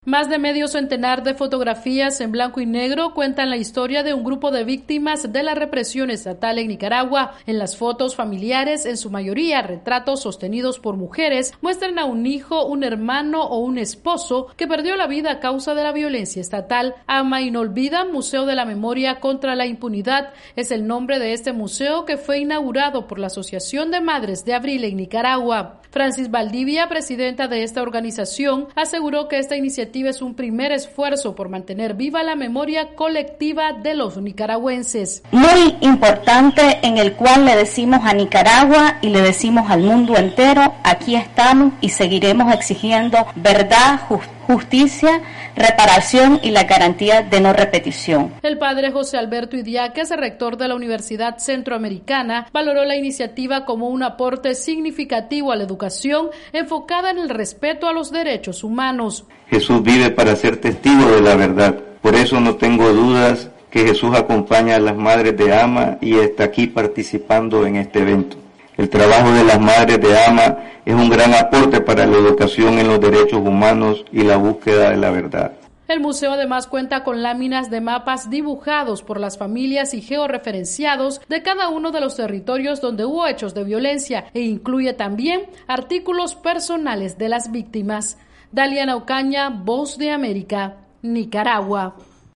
Más de medio centenar de fotografías en blanco y negro cuentan la historia de un grupo de víctimas de la represión estatal en Nicaragua. En las fotos familiares, en su mayoría retratos sostenidos por mujeres, muestran a un hijo, un hermano o un esposo que perdió la vida a causa de la violencia estatal. Ama Inolvida, Museo de la Memoria contra la Impunidad, es el nombre de este museo que fue inaugurado por la Asociación de Madres de Abril en Nicaragua. Francis Valdivia, presidenta de esta organización, aseguró que esta iniciativa es un primer esfuerzo por mantener viva la memoria colectiva de los nicaragüenses. Muy importante, en el cual le decimos a Nicaragua y le decimos al mundo entero: aquí estamos y seguiremos exigiendo verdad, justicia, reparación y la garantía de no repetición. El padre José Alberto Idiáquez, rector de la Universidad Centroamericana, valoró la iniciativa como un aporte significativo a la educación enfocada en el respeto a los derechos humanos. Jesús vive para ser testigo de la verdad. Por eso no tengo dudas que Jesús acompaña a las madres de AMA y está aquí participando en este evento. El trabajo de las madres de AMA es un gran aporte para la educación en los derechos humanos y la búsqueda de la verdad. El museo además cuenta con láminas de mapas dibujados por las familias y georreferenciados de cada uno de los territorios donde hubo hechos de violencia e incluye también artículos personales de las víctimas. Daliana Ocaña, Voz de América, Nicaragua.